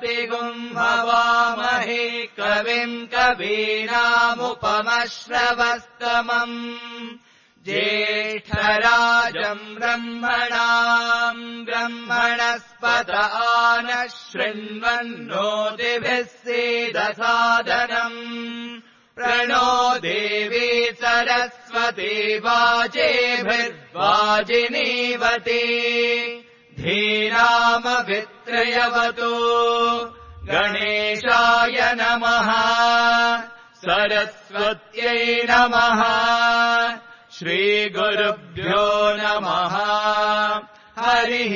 प्रतिगुम्हवामहे कविम् कवीनामुपमश्रवस्तमम् ज्येष्ठराजम् ब्रह्मणाम् ब्रह्मणस्पत नः शृण्वन्नोतिभिः सीदसादनम् प्रणो देवी सरस्वती वाजेभिर्वाजिनीवती धीरामभित्रयवतु गणेशाय नमः सरस्वत्यै नमः श्रीगुरुभ्यो नमः हरिः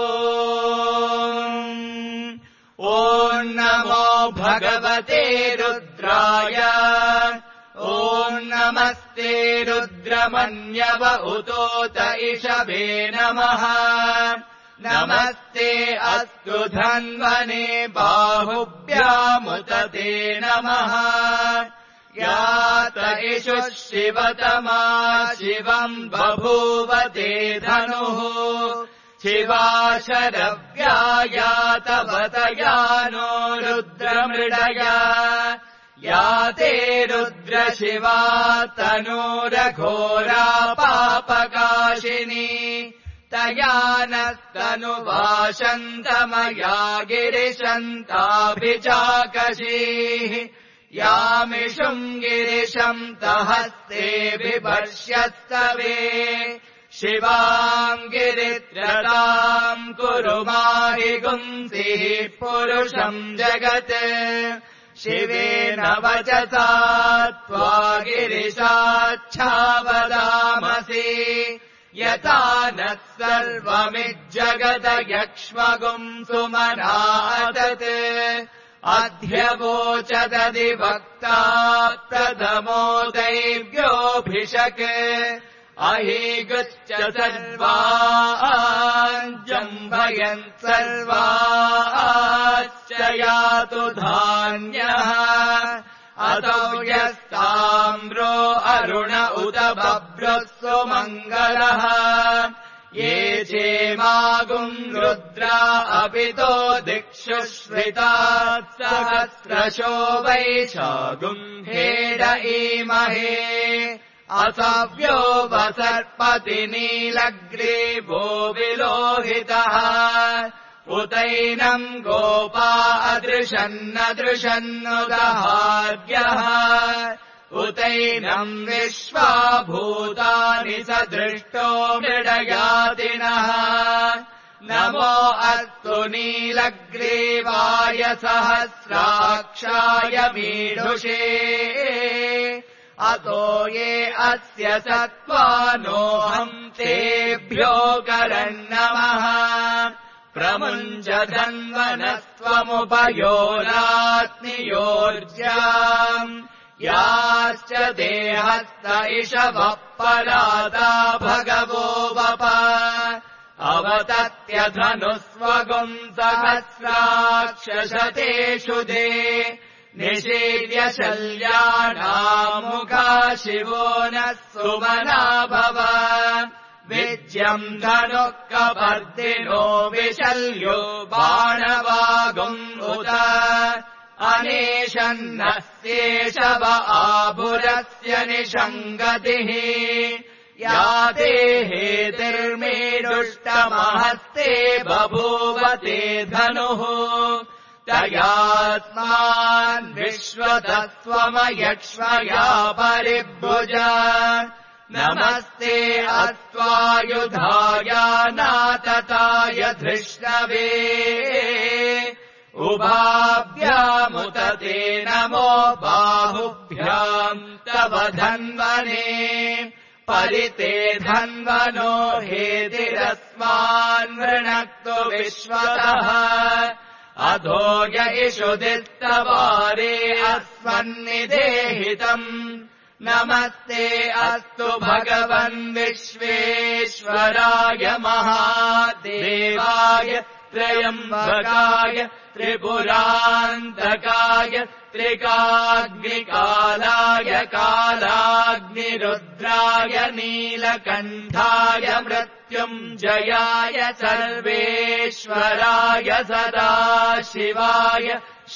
ॐ नमो भगवते रुद्राय ॐ नमस्ते रुद्रमन्यव उतोत इषभे नमः नमस्ते अस्तु धन्वने बाहुभ्यामुत ते नमः यात इषुः शिवतमा शिवम् बभूव ते धनुः शिवा शरव्यायातवतयानो रुद्रमृडया याते रुद्रशिवा तनूरघोरा पापकाशिनी तया नस्तनुवाशन्तमया गिरिशन्ताभिचाकशीः यामिषुम् गिरिशम् तहस्ते बिभर्ष्यस्तवे शिवाम् गिरित्रताम् कुरु माहिगुंसिः पुरुषम् जगत् शिवेन वचसा त्वा गिरिशाच्छावदामसि यथा नः सर्वमिज्जगद यक्ष्मगुम् सुमनातत् अध्यवोचदधिवक्ता प्रथमो दैव्योऽभिषक् अहीगुश्च सर्वाञ्जम्भयन् सर्वाश्च यातु धान्यः अतो यस्ताम्रो अरुण उत बभ्रुः सुमङ्गलः ये चेमागुम् रुद्रा अपितो दिक्षु श्रिताः सहस्रशो वैशागुम् हेड ईमहे असव्यो वसर्पति नीलग्रीवो विलोहितः उतैनम् गोपा अदृशन्नदृशन्नुदहार्यः उतैनम् विश्वाभूतानि सदृष्टो मृडयातिनः नमो अस्तु नीलग्रीवाय सहस्राक्षाय मीढुषे अतो ये अस्य सत्त्वानोऽहम् तेभ्यो करन्नमः प्रमुञ्चधन्वनस्त्वमुपयोरात्नियोर्जाम् याश्च देहस्त इषवः पलादा भगवो वप अवतत्यधनुस्वगुम् सहस्राक्षशतेषु दे निषेव्य शल्यानामुखा शिवो नः सुमना भव विज्यम् धनुः कपर्दिनो विशल्यो बाणवागुम् उत अनेशन्नस्येषव आभुरस्य निषङ्गतिः या देहेतिर्मे दुष्टमहस्ते बभूवते धनुः तयास्मान् विश्वतस्त्वमयक्ष्मया परिभुज नमस्ते अस्त्वायुधाय नातताय धृष्णवे उभाभ्यामुत ते नमो बाहुभ्याम् तव धन्वने परिते धन्वनो हेतिरस्मान् वृणक्तु विश्वतः अधो य इषुदिस्तवारे अस्मन्निदेहितम् नमस्ते अस्तु भगवन् विश्वेश्वराय महादेवाय त्र्यम्बकाय त्रिपुरान्तकाय त्रिकाग्निकालाय कालाग्निरुद्राय नीलकण्ठाय मृत्युञ्जयाय मृत्युञ्जयाय सर्वेश्वराय सदाशिवाय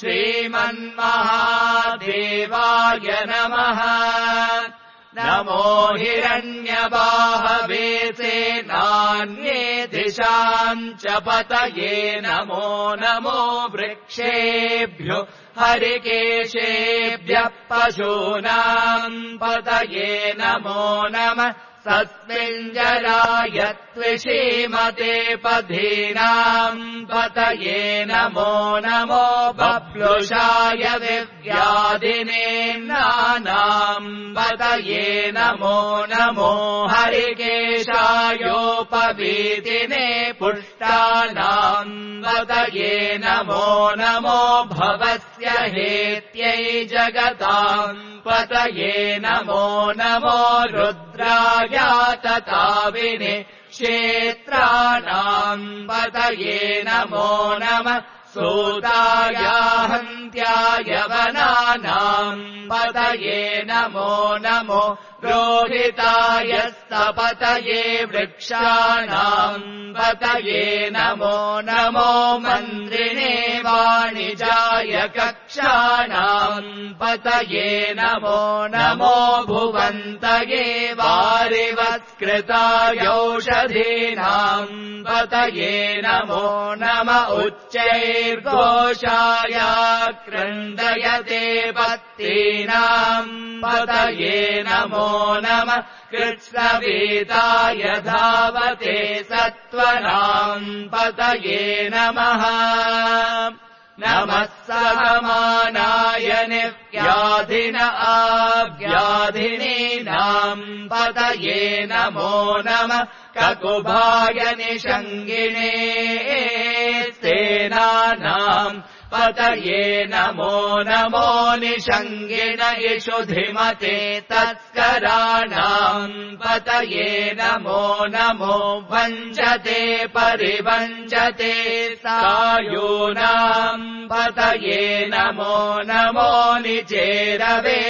श्रीमन्महादेवाय नमः। नमो हिरण्यबाहवे सेनान्ये दिशाम् च पतये नमो नमो वृक्षेभ्यो हरिकेशेभ्यः पशूनाम् पतये नमो नमः। सस्मिञ्जराय त्विषीमते पधीनाम् पतये नमो नमो। बभ्रुषाय विव्याधिनेन्नानाम् पतये नमो नमो। हरिकेशायोपवीतिने पुष्टानाम् पतये नमो नमो। भवस्य हेत्यै जगताम् पतये नमो नमो। रुद्रायातताविने क्षेत्राणाम् पतये नमो नमः। सूतायाहन्त्याय वनानाम् पतये नमो नमो। रोहिताय सपतये वृक्षाणाम् पतये नमो नमो। मन्त्रिणे वाणिजाय कक्षाणाम् पतये नमो नमो। भुवन्तये वारिवत्कृतायौषधीनाम् पतये नमो नम। उच्चैर्घोषाय क्रन्दयते पत्तीनाम् पतये नमो नमः। कृत्स्नवीताय धावते सत्त्वनाम् पतये नमः। नमः सहमानाय निव्याधिन आव्याधिनीनाम् पतये नमो नमः। ककुभाय निषङ्गिणे सेनानाम् पतये नमो नमो। निषङ्गिण इषुधिमते तत्कराणाम् पतये नमो नमो। वञ्चते परिवञ्चते सायूनाम् पतये नमो नमो। निचेरवे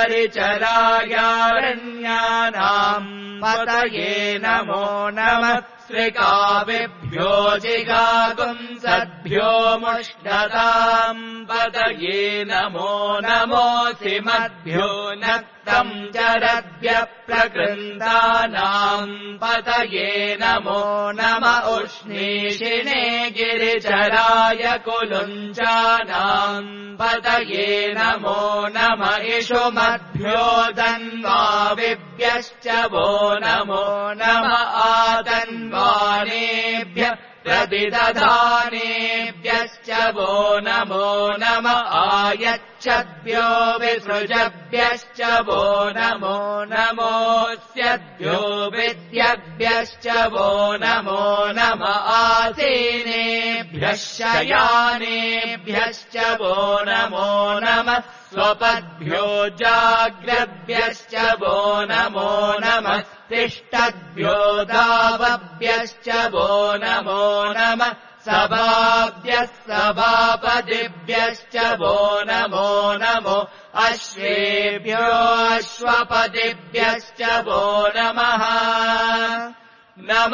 परिचरायारण्यानाम् पतये नमो नमः। श्रिकाविभ्यो जिगागुंसद्भ्यो मुष्णताम् पतये नमो नमो। सिमद्भ्यो नक्तम् चरद्भ्यः प्रकृन्दानाम् पतये नमो नम। उष्णीषिणे गिरिचराय कुलुञ्चानाम् पतये नमो नम। इषुमद्भ्यो दन्वाविभ्यश्च वो नमो नम। आतन्वानेभ्यः प्रतिदधानेभ्यश्च वो नमो नम। आयच्छद्भ्यो विसृजभ्यश्च वो नमो नमोऽस्यद्भ्यो विद्यभ्यश्च वो नमो नम। आसीनेभ्यः शयानेभ्यश्च वो नमो नम। स्वपद्भ्यो जाग्रद्भ्यश्च वो नमो नमः। तिष्ठद्भ्यो दावभ्यश्च वो नमो नमः। सभाभ्यः सभापतिभ्यश्च वो नमो नमो। अश्वेभ्यो अश्वपतिभ्यश्च वो नमः। नम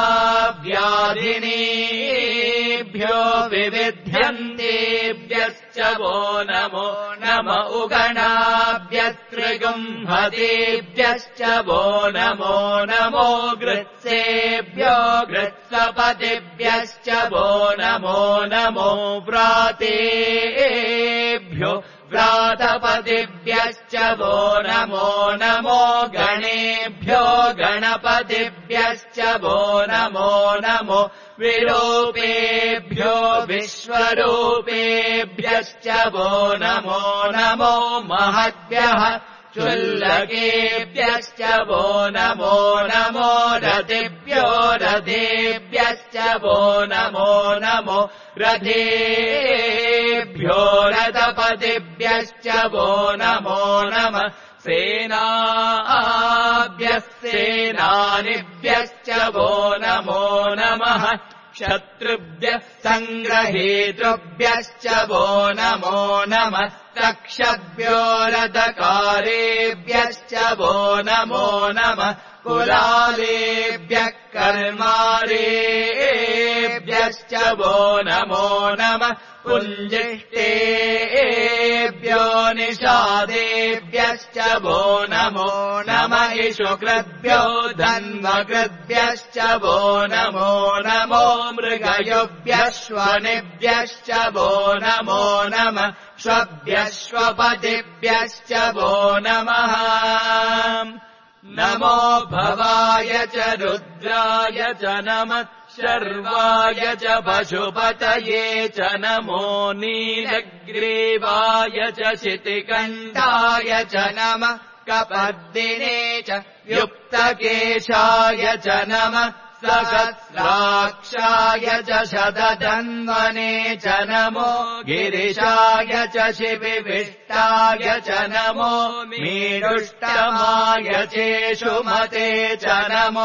आव्याधिनीभ्यो विविध्यन्तेभ्यश्च वो नमो नम। उगणाभ्यस्त्रिगुम्हतेभ्यश्च वो नमो नमो। गृत्सेभ्यो गृत्सपतिभ्यश्च वो नमो नमो। व्रातेभ्यो व्रातपतिभ्यश्च वो नमो नमो। गणेभ्यो गणपतिभ्यश्च वो नमो नमो। विरूपेभ्यो विश्वरूपेभ्यश्च वो नमो नमो। महद्भ्यः चुल्लकेभ्यश्च वो नमो नमो। रथेभ्यो रथेभ्यश्च वो नमो नमो। रथेभ्यो रथपतिभ्यश्च वो नमो नमः। सेनाभ्यः सेनानिभ्यश्च वो नमो नमः। शत्रुभ्यः सङ्ग्रहेतृभ्यश्च वो नमो नमः। तक्षभ्यो रथकारेभ्यश्च वो नमो नमः। कुलालेभ्यः कर्मारेभ्यश्च वो नमो नमः पुञ्जिष्टेभ्यो निषादेभ्यश्च वो नमो नमः इषुकृद्भ्यो धन्वकृद्भ्यश्च वो नमो नमो मृगयुभ्यश्वनिभ्यश्च वो नमो नमः श्वभ्यश्वपतिभ्यश्च वो नमः नमो भवाय च रुद्राय च नमः शर्वाय च पशुपतये च नमो नीलग्रीवाय च शितिकण्ठाय च नमः कपर्दिने च युक्तकेशाय च नमः सहस्राक्षाय च शतधन्वने च नमो गिरिशाय च शिविविष्टाय च नमो मीडुष्टमाय चेषुमते च नमो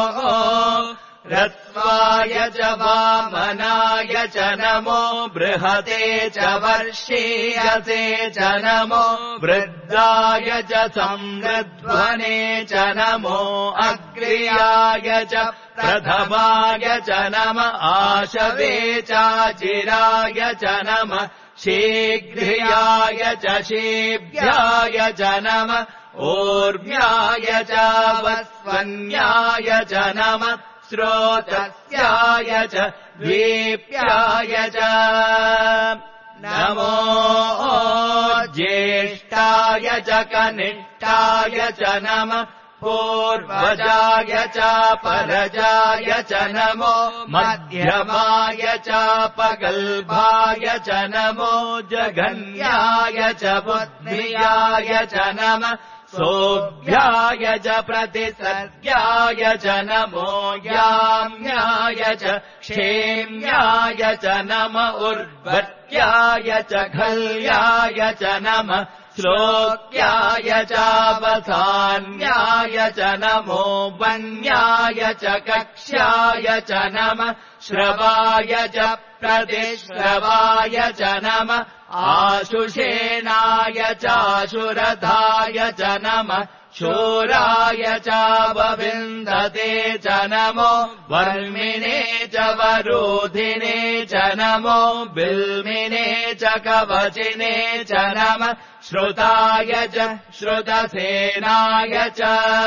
रस्वाय च वामनाय च नमो बृहते च वर्षीयसे च नमो वृद्धाय च संवृध्वने च नमो अग्र्याय च प्रथमाय च नमः आशवे चाचिराय च नमः शीघ्र्याय च शीभ्याय च नमः ऊर्व्याय च वस्वन्याय च नमः श्रोतस्याय च द्वीप्याय च नमो ज्येष्ठाय च कनिष्ठाय च नमः पूर्वजाय च परजाय च नमो मध्यमाय च पगल्भाय च नमो जघन्याय च बुद्धियाय च नमः सोऽभ्याय च प्रतिसर्ग्याय च नमो याम्याय च क्षेम्याय च नम उर्वत्याय च खल्याय च नमः श्लोक्याय चावसान्याय च नमो वन्याय च कक्ष्याय च नमः श्रवाय च प्रतिश्रवाय च नमः आशुषेणाय चाशुरधाय च नमः शूराय चावविन्दते च नमो वर्मिणे च वरोधिने च नमो बिल्मिने च कवचिने च नमः श्रुताय च श्रुतसेनाय च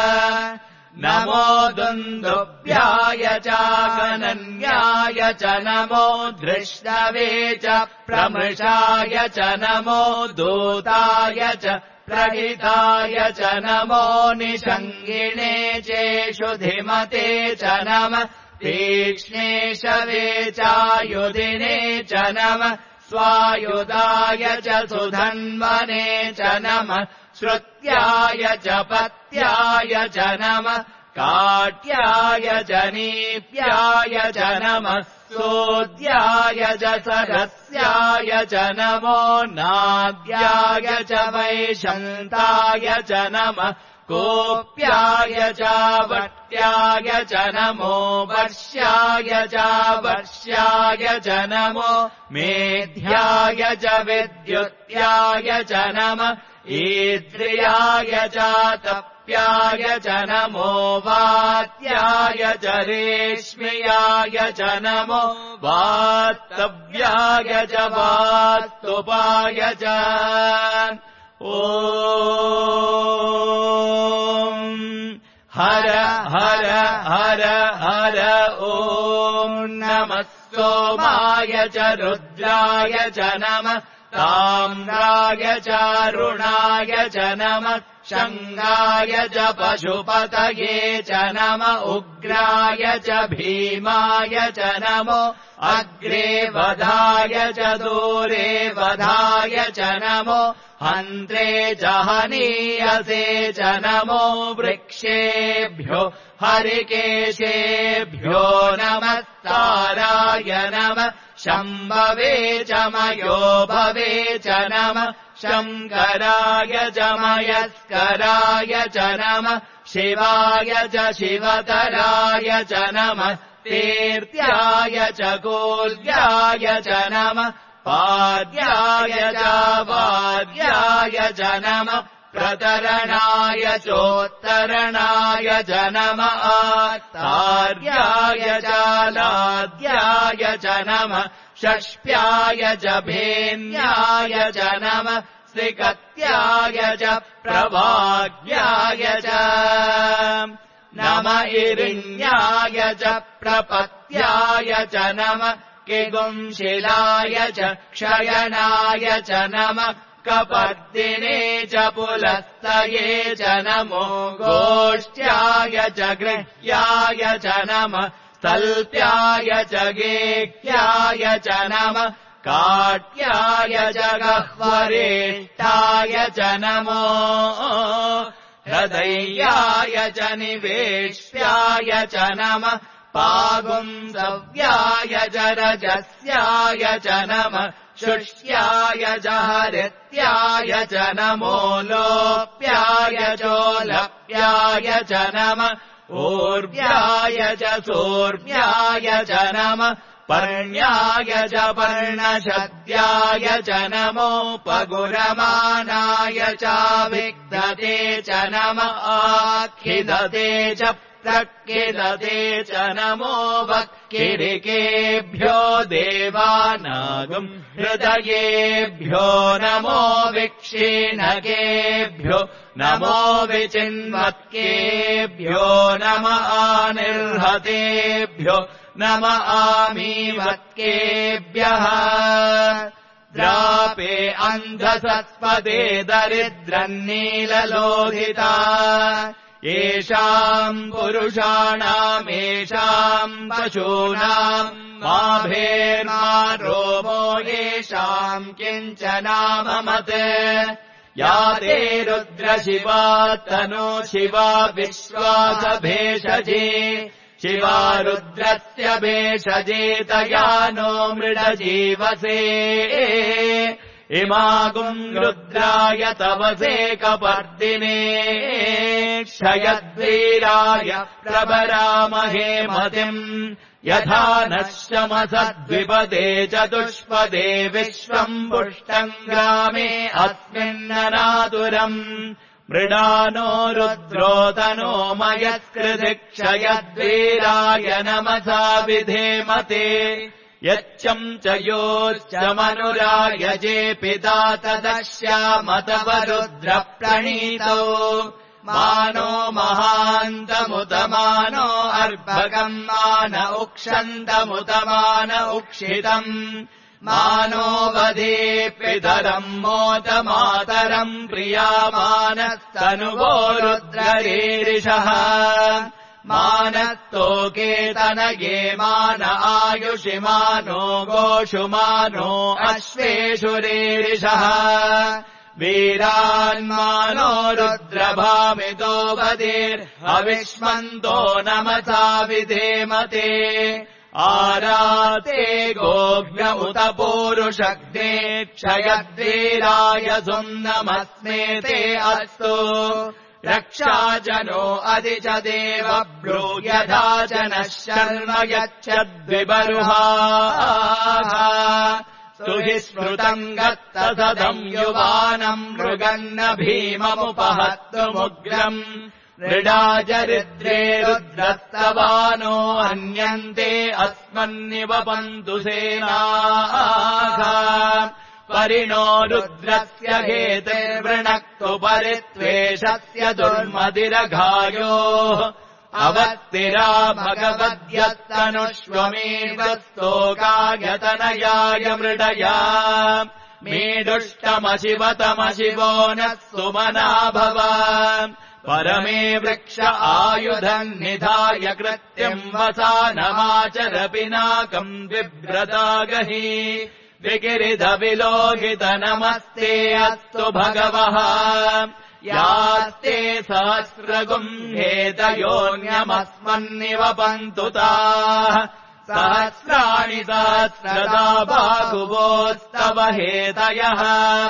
नमो दुन्दुभ्याय च गणन्याय च नमो दृष्टवे च प्रमृषाय च नमो दूताय च प्रहिताय च नमो निषङ्गिणे चेषुधिमते च नमः तीक्ष्णेशवे चायुधिने च नमः स्वायुधाय च सुधन्वने च नमः श्रुत्याय च पत्याय च नमः काट्याय च नीप्याय च नमः सोद्याय च सरस्याय च नमो नाद्याय च वैशन्ताय च नमः कोप्याय च वट्याय च नमो वर्ष्याय च वर्ष्याय च नमो मेध्याय च विद्युत्याय च नमः ईद्रियाय च तप्याय च नमो वात्याय च रेश्म्याय च नमो वात्तव्याय च वात्तुपाय च ॐ हर हर हर हर ॐ नमः सोमाय च रुद्राय च नमः ताम्राय च रुणाय च नमः शङ्गाय च पशुपतये च नम उग्राय च भीमाय च नमो अग्रे वधाय च दूरे वधाय च नमो हन्त्रे च हनीयसे च नमो वृक्षेभ्यो हरिकेशेभ्यो नमस्ताराय नमः शम्भवे च मयो भवे च नमः शङ्कराय च मयस्कराय च नमः शिवाय च शिवतराय च नमः तीर्थ्याय च गोल्याय च नमः पाद्याय च वाद्याय च नमः प्रतरणाय चोत्तराय करणाय च नमः तार्याय चालाद्याय च नमः षष्प्याय च भेन्याय च नमः श्रिकत्याय च प्रभाग्याय च नम इरिण्याय च प्रपत्याय च नमः किगुंशिलाय च क्षयणाय च नमः कपर्दिने च पुलस्तये च नमो गोष्ट्याय च गृह्याय च नमः स्थल्प्याय च गेह्याय च नमः काट्याय च गह्वरेष्ठाय च नमो हृदयाय च निवेश्याय च नमः पागुंसव्याय च रजस्याय च नमः शुष्याय च हरित्याय च नमो लोप्याय चोलप्याय च नमः ऊर्व्याय च सूर्व्याय च नमः पर्ण्याय च पर्णशद्याय च नमोपगुरमानाय चाभिग्धते च नमः आखिदते च प्रक्किदते च नमो वक्किरिकेभ्यो देवानागम् हृदयेभ्यो नमो विक्षीणकेभ्यो नमो विचिन्वत्केभ्यो नम आनिर्हतेभ्यो नम आमीवत्केभ्यः द्रापे अन्धसत्पदे दरिद्रन्नीललोहिता येषाम् पुरुषाणामेषाम् पशूनाम् माभेर्मा रोमो येषाम् किञ्चनाममत् या ते रुद्रशिवा तनो शिवा विश्वासभेषजे शिवा रुद्रस्य भेषजेतया नो मृडजीवसे इमागुम् रुद्राय तवसे कपर्दिने क्षयद्वीराय प्रभरामहे मतिम् यथा नश्यमसद्विपदे चतुष्पदे विश्वम् पुष्टम् ग्रामे अस्मिन्ननातुरम् मृडानो रुद्रोतनो मयस्कृति क्षयद्वीराय नमसा विधेमते यच्चम् च योश्च मनुरायजे पिता तदश्यामतवरुद्रप्रणीतौ मानो महान्तमुतमानो अर्भकम् मान उक्षन्तमुतमान उक्षितम् मानो वधे पितरम् मोदमातरम् प्रियामानस्तनुवो रुद्ररीरिषः मानस्तोकेतनये मान आयुषि मानो गोषु मानो अश्वेषु रीरिषः वीरान्मानो रुद्रभामितो वधेर्हविष्मन्तो नमसा विधेमते आराते गोभ्यमुत पूरुषग्ने क्षयद्वीराय सुम्नमस्मे ते अस्तु रक्षाजनो अधि च देव ब्रूयधा च नः शर्म यच्छद्विबरुहाः स्तुहि स्मृतम् गत्तसदम् युवानम् मृगन्न भीममुपहत्तुमुग्रम् मृडाजरिद्रे रुद्रस्तवानो अन्यन्ते अस्मन्निवपन्तु सेनाः परिणो रुद्रस्य हेतिर्वृणक्तु परित्वेषस्य दुर्मदिरघायोः अवत्तिरा भगवद्यस्तनुष्वमेवस्तोकायतनयाय मृडया मेडुष्टमशिवतमशिवो नः सुमना भव परमे वृक्ष आयुधम् निधाय कृत्यम् वसानमाचर पिनाकम् बिभ्रतागहि विकिरिधविलोहित नमस्ते अस्तु भगवः यास्ते सहस्रगुम्भेतयोऽन्यमस्मन्निवपन्तु ताः सहस्राणि सहस्रदा बाहुवोस्तव हेतयः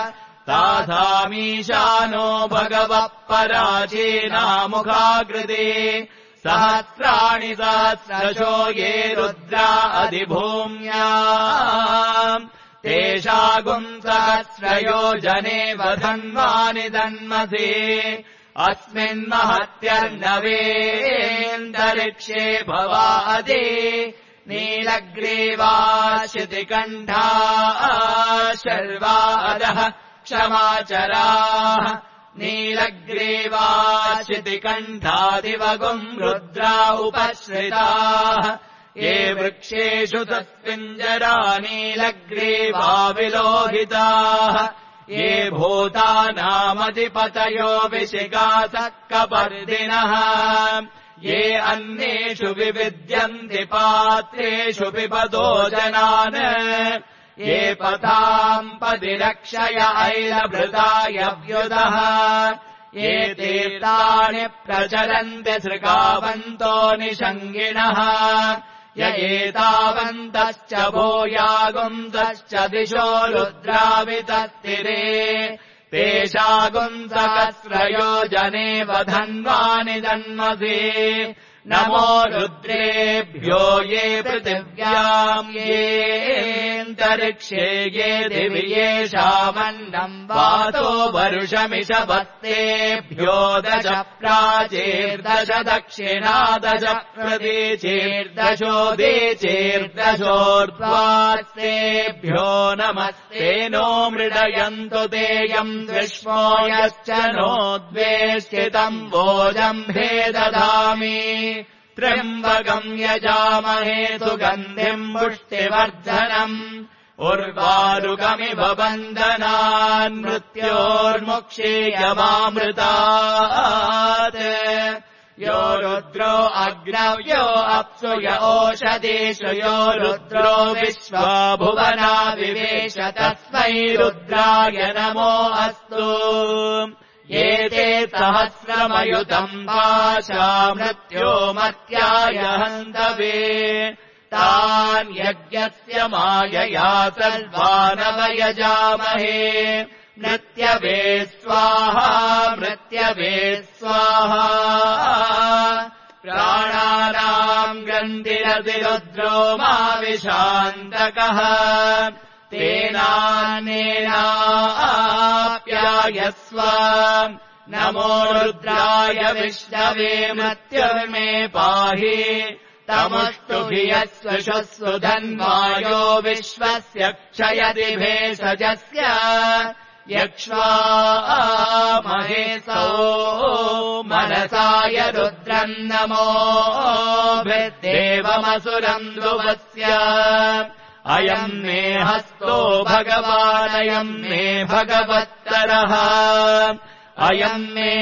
तासामीशानो भगवः पराचीनामुखाकृते सहस्राणि सहस्रशो ये रुद्रा अधिभूम्या तेषागुम् सहस्रयोजने वधन्वानि दन्मसे अस्मिन्महत्यर्णवेऽन्तरिक्षे भवादे नीलग्रीवाशितिकण्ठा शर्वादः क्षमाचराः नीलग्रीवाशितिकण्ठादिवगुम् रुद्रा उपश्रिताः ये वृक्षेषु तस्मिञ्जरा नीलग्रीवा विलोहिताः ये भूतानामधिपतयो विशिगासः कपर्दिनः ये अन्येषु विविद्यन्ति पात्रेषु पिबतो जनान् ये पथाम् पदिरक्षय ऐलभृताय व्युदः ये तीर्थानि प्रचरन्ति सृगावन्तो निषङ्गिणः य एतावन्तश्च भूयागुंसश्च दिशो रुद्रावितस्तिरे तेषागुंसकस्रयो जने वधन्वानि जन्मसि नमो रुद्रेभ्यो ये पृथिव्याम् येऽन्तरिक्षे ये दिवि येषामन्नम् वातो वरुषमिषभत्तेभ्यो दश प्राचीर्दश दक्षिणादश प्रतीचीर्दशोदीचीर्दशोर्ध्वास्तेभ्यो नमस्ते नो मृडयन्तु तेयम् विश्वो यश्च नो द्वेष्टितम् भोजम् हे ददामि त्र्यम्बकम् यजामहे सुगन्धिम् पुष्टिवर्धनम् उर्वारुकमिव बन्धनान् मृत्योर्मुक्षीयमामृतात् यो रुद्रो अग्नव्यो अप्सु य ओषधीषु यो रुद्रो विश्वा भुवना विवेश तस्मै रुद्राय नमो अस्तु एते सहस्रमयुतम् पाशा मृत्यो मर्त्याय हन्तवे तान् यज्ञस्य मायया सर्वानवयजामहे मृत्यवे स्वाहा मृत्यवे स्वाहा प्राणानाम् ग्रन्थिरसि रुद्रो मा विशान्तकः तेनानेनाप्यायस्व नमो रुद्राय विष्णवे मृत्युर्मे पाहि तमुष्टुभि यस्वशुस्सु धन्वायो विश्वस्य क्षयति भेषजस्य यक्ष्वा महेशो मनसाय रुद्रम् नमो देवमसुरम् ध्रुवस्य अयम् मे हस्तो भगवानयम् मे भगवत्तरः अयम् मे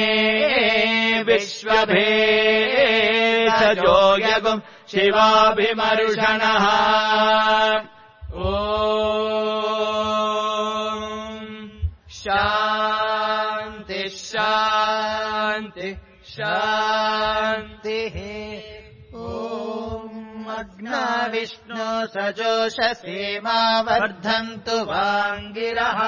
विश्वभेषजो यगुम् शिवाभिमर्षणः ॐ शान्ति शान्ति शान्तिः अग्ना विष्णु सजोषसेमा वर्धन्तु वाङ्गिरः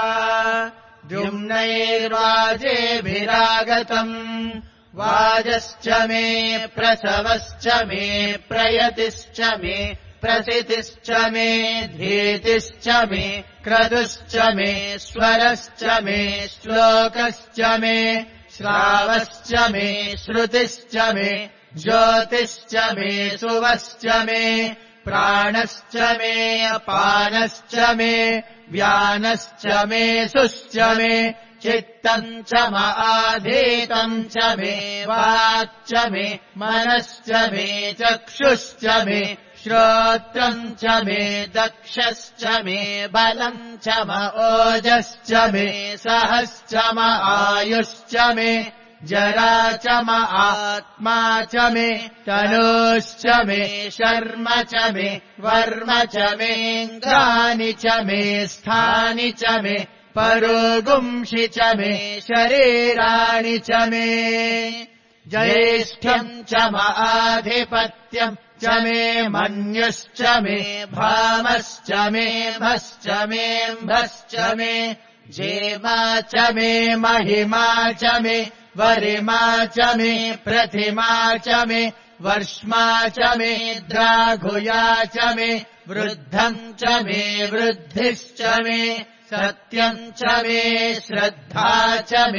द्युम्नैर्वाजेभिरागतम् वाजश्च मे प्रसवश्च मे प्रयतिश्च मे प्रसितिश्च मे धीतिश्च मे क्रतुश्च मे स्वरश्च मे श्लोकश्च मे श्रावश्च मे श्रुतिश्च मे ज्योतिश्च मे सुवश्च मे प्राणश्च मे अपानश्च मे व्यानश्च मे सुश्च मे चित्तम् च आधीतम् च मे वाक्च मे मनश्च मे चक्षुश्च मे श्रोत्रम् च मे दक्षश्च मे बलम् च ओजश्च मे सहश्च आयुश्च मे जरा च आत्मा च मे तनूश्च मे शर्म च मे वर्म च मेऽङ्गानि च मे स्थानि च मे परोगुंषि च मे शरीराणि च मे ज्येष्ठ्यम् च आधिपत्यम् च मे मन्युश्च मे भामश्च मे भश्च मेऽम्भश्च मे जेमा च मे महिमा च मे वरिमा च मे प्रतिमा च मे वर्ष्मा च मे द्राघुया च मे वृद्धम् च मे वृद्धिश्च मे सत्यम् च मे श्रद्धा च मे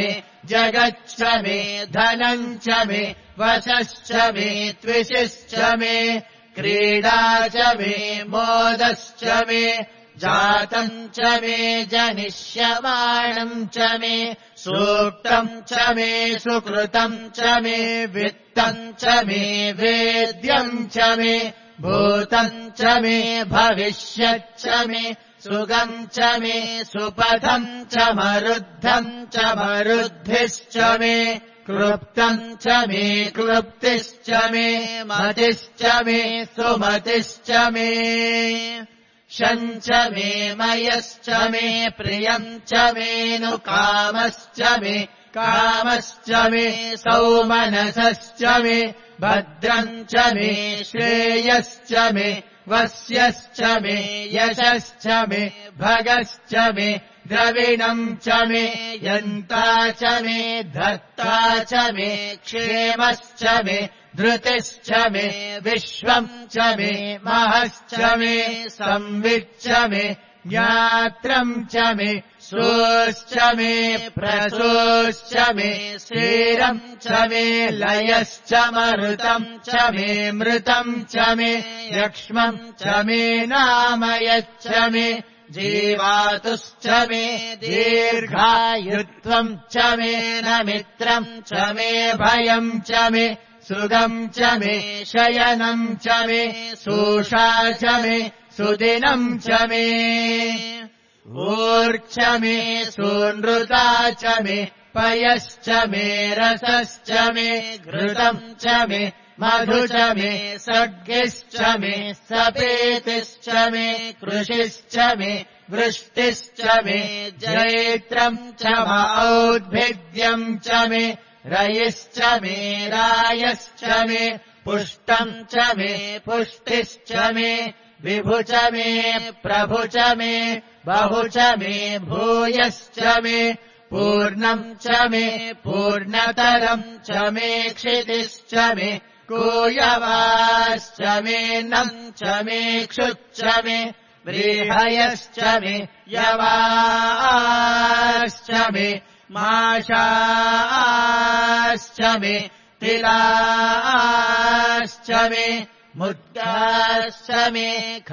जगच्च मे धनम् च मे वशश्च मे त्विषिश्च मे क्रीडा च मे मोदश्च मे जातम् च मे जनिष्यमाणम् च मे सूक्तम् च मे सुकृतम् च मे वित्तम् च मे वेद्यम् च मे भूतम् च मे भविष्यच्च मे सुगम् च मे सुपथम् च मरुद्धम् च मरुद्धिश्च मे क्लृप्तम् च मे क्लृप्तिश्च मे मतिश्च मे सुमतिश्च मे शम् च मे मयश्च मे प्रियम् च मेऽनुकामश्च मे कामश्च मे सौमनसश्च मे भद्रम् च मे श्रेयश्च मे वस्यश्च मे यशश्च मे भगश्च मे द्रविणम् च मे यन्ता च मे धर्ता च मे क्षेमश्च मे धृतिश्च मे विश्वम् च मे महश्च मे संविच्च मे ज्ञात्रम् च मे सोश्च मे प्रसोश्च मे स्थिरम् च मे लयश्च मरुतम् च मे मृतम् च मे यक्ष्मम् च मे नामयच्च मे जीवातुश्च मे दीर्घायुत्वम् च मे न मित्रम् च मे भयम् च मे सुगम् च मे शयनम् च मे सूषा च मे सुदिनम् च मे ऊर्च मे सूनृता च मे पयश्च मे रसश्च मे घृतम् च मे मधु च मे सर्गिश्च मे सपेतिश्च मे कृषिश्च मे वृष्टिश्च मे जैत्रम् च औद्भिद्यम् च मे रयिश्च मे रायश्च मे पुष्टम् च मे पुष्टिश्च मे विभु च मे प्रभु च मे बहु च मे भूयश्च मे पूर्णम् च मे पूर्णतरम् च मे क्षितिश्च मे कूयवाश्च मे नम् च मे क्षुच्च मे व्रीहयश्च मे यवाश्च मे माशाश्च मे तिलाश्च मे मुद्गाश्च मे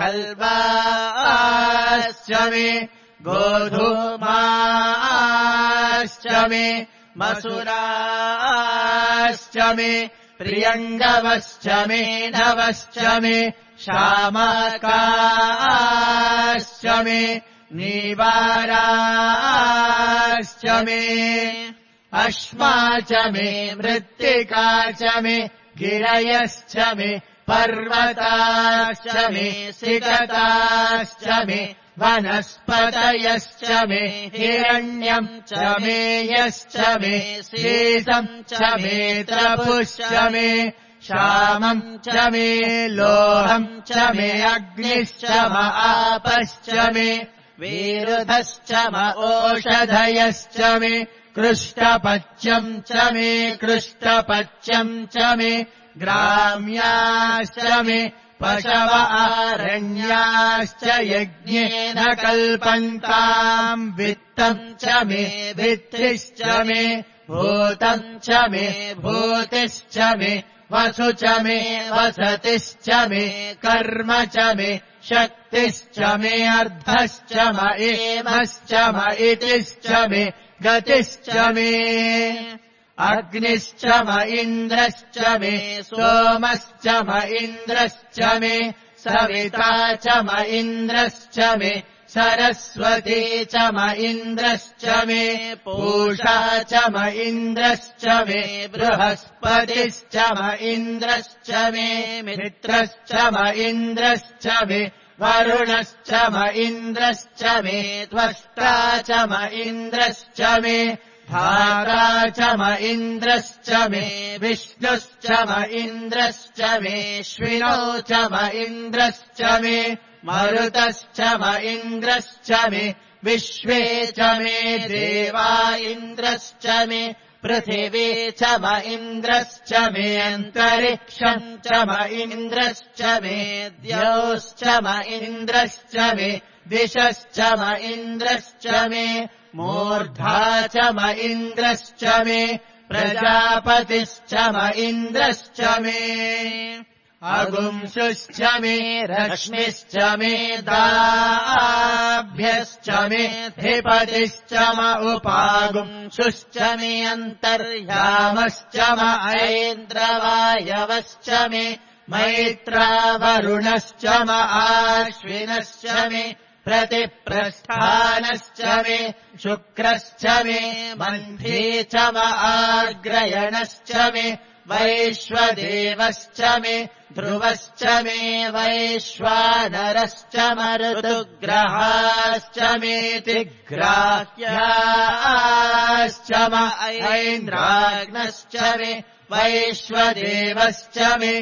खल्वाश्च मे गोधूमाश्च मे मसुराश्च मे प्रियङ्गवश्च मे नवश्च मे शामकाश्च मे नीवाराश्च मे अश्मा च मे मृत्तिका च मे गिरयश्च मे पर्वताश्च मे सिकताश्च मे वनस्पतयश्च मे हिरण्यम् च मे यश्च मे शेषम् च मे तपुश्च मे श्यामम् च मे लोहम् च मे अग्निश्च आपश्च मे विरुधश्च ओषधयश्च मे कृष्टपच्यम् च मे कृष्टपच्यम् च मे ग्राम्याश्च मे पशव आरण्याश्च यज्ञेन कल्पन्ताम् वित्तम् च मे वित्तिश्च मे भूतम् च मे भूतिश्च मे वसु च मे वसतिश्च मे कर्म च मे शक्तिश्च मे अर्धश्च म एमश्च म इतिश्च मे गतिश्च मे अग्निश्च म इन्द्रश्च मे सोमश्च म इन्द्रश्च मे सविता च म इन्द्रश्च मे सरस्वती च म इन्द्रश्च मे पूषा च म इन्द्रश्च मे बृहस्पतिश्च म इन्द्रश्च मे मित्रश्च म इन्द्रश्च मे वरुणश्च म इन्द्रश्च मे त्वष्टा च म इन्द्रश्च मे धाता च म इन्द्रश्च मे विष्णुश्च म इन्द्रश्च मेऽश्विनौ च म इन्द्रश्च मे मरुतश्च म इन्द्रश्च मे विश्वे च मे देवा इन्द्रश्च मे पृथिवी च म इन्द्रश्च मे अन्तरिक्षम् च म इन्द्रश्च मे द्यौश्च म इन्द्रश्च मे दिशश्च म इन्द्रश्च मे मूर्धा च म इन्द्रश्च मे प्रजापतिश्च म इन्द्रश्च मे अगुंसुश्च मे रश्मिश्च मे दाभ्यश्च मे धिपतिश्च म उपागुंसुश्च मे अन्तर्यामश्च म ऐन्द्रवायवश्च मे मैत्रावरुणश्च म आश्विनश्च मे प्रतिप्रस्थानश्च मे शुक्रश्च मे मन्थे च म आग्रयणश्च मे वैश्वदेवश्च मे ध्रुवश्च मे वैश्वानरश्च मरुतुग्रहाश्च मेतिग्राह्याश्च म ऐन्द्राग्नश्च मे वैश्वदेवश्च मे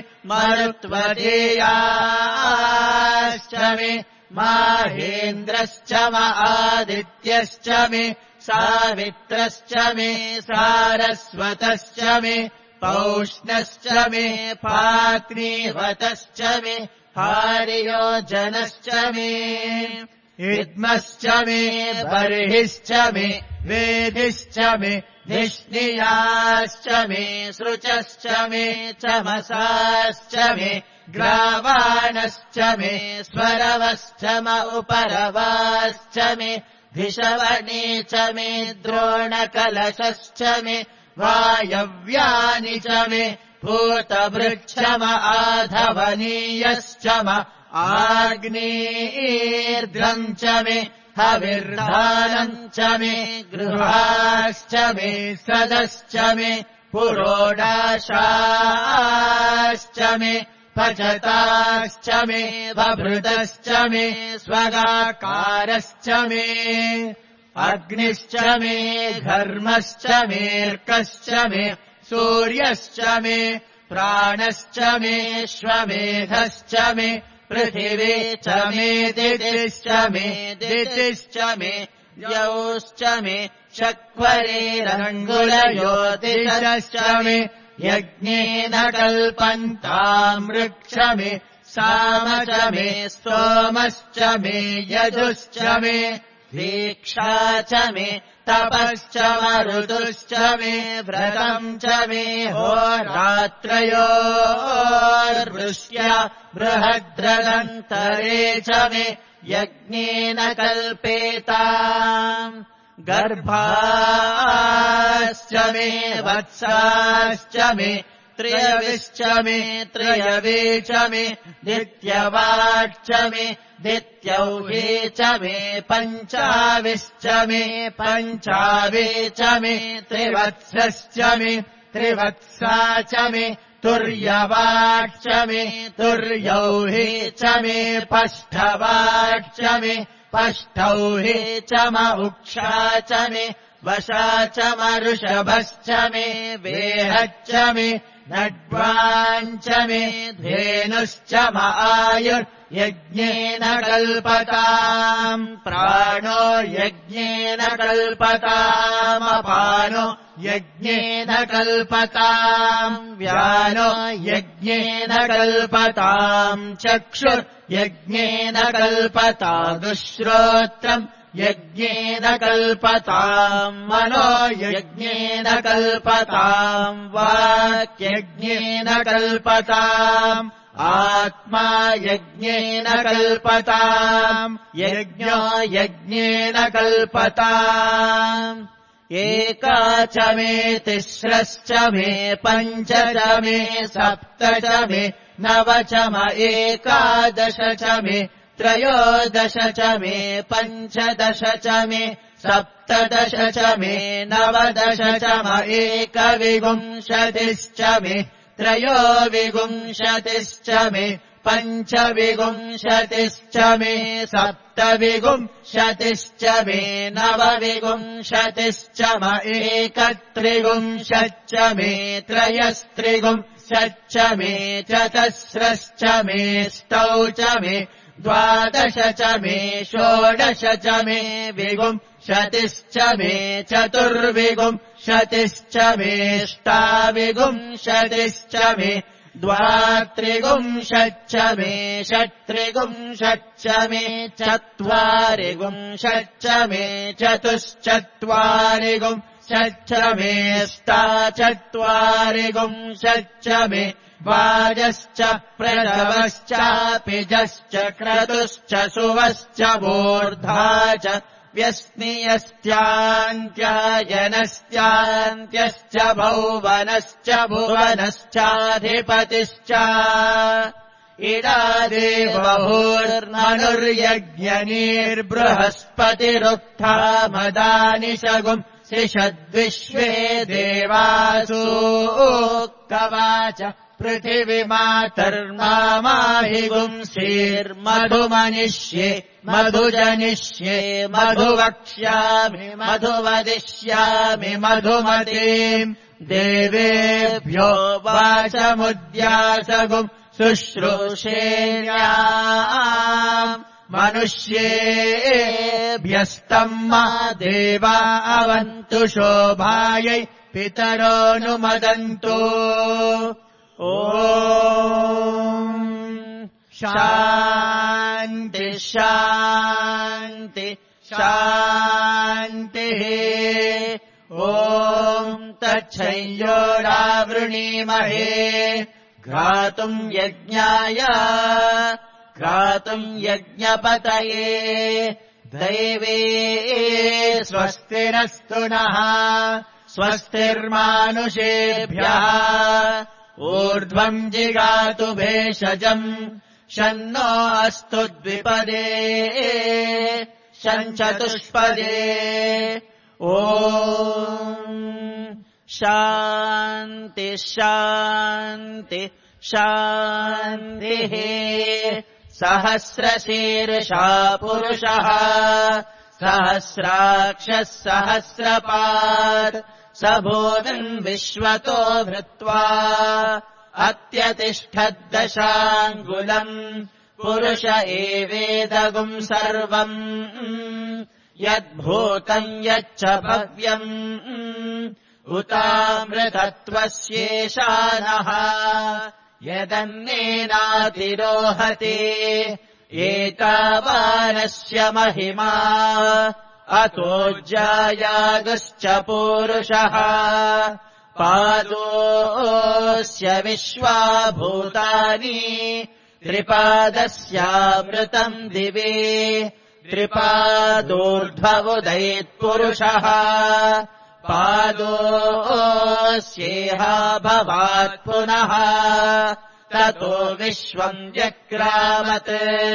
मरुत्वदेयाश्च मे माहेन्द्रश्च म आदित्यश्च मे सावित्रश्च मे सारस्वतश्च मे पौष्णश्च मे पात्नीवतश्च मे हार्योजनश्च मे इद्मश्च मे बर्हिश्च मे वेदिश्च मे धिष्णियाश्च मे सृचश्च मे चमसाश्च मे ग्रावाणश्च मे स्वरवश्च म उपरवाश्च मे धिषवणे च मे द्रोणकलशश्च मे वायव्यानि च मे भूतभृक्ष म आधवनीयश्च म आग्नेर्ध्वम् च मे हविर्धानम् च मे गृहाश्च मे सदश्च मे पुरोडाशाश्च मे पचताश्च मे बभृतश्च मे स्वगाकारश्च मे अग्निश्च मे घर्मश्च मेऽर्कश्च मे सूर्यश्च मे प्राणश्च मे श्वमेधश्च मे पृथिवी च मे दितिश्च मे दितिश्च मे यौश्च मे शक्वरेरङ्गुलयोतिश्च मे यज्ञेन कल्पन्ताम् वृक्ष मे साम च मे स्तोमश्च मे यजुश्च मे दीक्षा च मे तपश्च मरुतुश्च मे व्रतम् च मे होरात्रयोर्वृष्ट्या बृहद्रदन्तरे च मे यज्ञेन कल्पेताम् गर्भाश्च मे वत्साश्च मे त्रयविश्च मे त्रयवे च मे दित्यवाक्च मे दित्यौहे च मे पञ्चाविश्च मे पञ्चावे च मे त्रिवत्सश्च मे त्रिवत्सा च मे तुर्यवाक्च मे तुर्यौहे च मे पष्ठवाक्च मे पष्ठौहे च म उक्षा च मे वशा च मरुषभश्च मे वेहच्च मे नड्वाञ्च मे धेनुश्च म आयुर्यज्ञेन कल्पताम् प्राणो यज्ञेन कल्पतामपानो यज्ञेन कल्पताम् व्यानो यज्ञेन कल्पताम् चक्षुर्यज्ञेन कल्पतादुश्रोत्रम् यज्ञेन कल्पताम् मनो यज्ञेन कल्पताम् वाक्यज्ञेन कल्पताम् आत्मा यज्ञेन कल्पताम् यज्ञो यज्ञेन कल्पताम् एका च मे तिस्रश्च मे पञ्च च मे सप्त च मे नव च म एकादश च मे त्रयोदश च मे पञ्चदश च मे सप्तदश च मे नवदश च म एकविंशतिश्च मे त्रयोविंशतिश्च मे पञ्चविंशतिश्च मे सप्तविंशतिश्च मे नवविंशतिश्च म एकत्रिंशच्च मे त्रयस्त्रिंशच्च मे चतस्रश्च मे ष्टौ च मे द्वादश च मे षोडश च मे विंशतिश्च मे चतुर्विंशतिश्च मे ष्टाविंशतिश्च मे द्वात्रिगुंशच्च मे षट्त्रिगुंशच्च मे चत्वारिगुंशच्च मे चतुश्चत्वारिगुंशच्च मे अष्टाचत्वारिगुंशच्च मे वाजश्च प्रणवश्चापिजश्च क्रतुश्च सुवश्च वोर्धा च व्यस्नियश्चान्त्यायनश्चान्त्यश्च भौवनश्च भुवनश्चाधिपतिश्च इडादेवहुर्मनुर्यज्ञनीर्बृहस्पतिरुक्था मदानिशगुम् शिषद्विश्वे देवासूक्तवाच पृथिवीमातर्माहिगुंसीर्मधुमनिष्ये मधुजनिष्ये मधुवक्ष्यामि मधुवदिष्यामि मधुमतीम् देवेभ्यो वाचमुद्यासगुम् शुश्रूषेण्याम् मनुष्येभ्यस्तम् मा देवा अवन्तु शोभायै पितरोऽनुमदन्तु ॐ शान्ति शान्ति शान्तिः ॐ तच्छयोरावृणीमहे घ्रातुम् यज्ञपतये दैवे स्वस्तिरस्तु नः स्वस्तिर्मानुषेभ्यः ऊर्ध्वम् जिगातु भेषजम् शन्नो अस्तु द्विपदे शञ्चतुष्पदे ॐ शान्ति शान्ति शान्तिः सहस्रशीर्षा पुरुषः सहस्राक्षः सहस्रपात् स भूमिम् विश्वतो भृत्वा अत्यतिष्ठद्दशाङ्गुलम् पुरुष एवेदगुम् सर्वम् यद्भूतम् यच्च भव्यम् उतामृतत्वस्येषानः यदन्नेनातिरोहति एतावानस्य महिमा अतोज्जायागश्च पूरुषः पादोऽस्य विश्वाभूतानि त्रिपादस्यामृतम् दिवे त्रिपादोर्ध्वमुदयेत्पुरुषः पादोऽस्येहा भवात् पुनः ततो विश्वम् जक्रामत्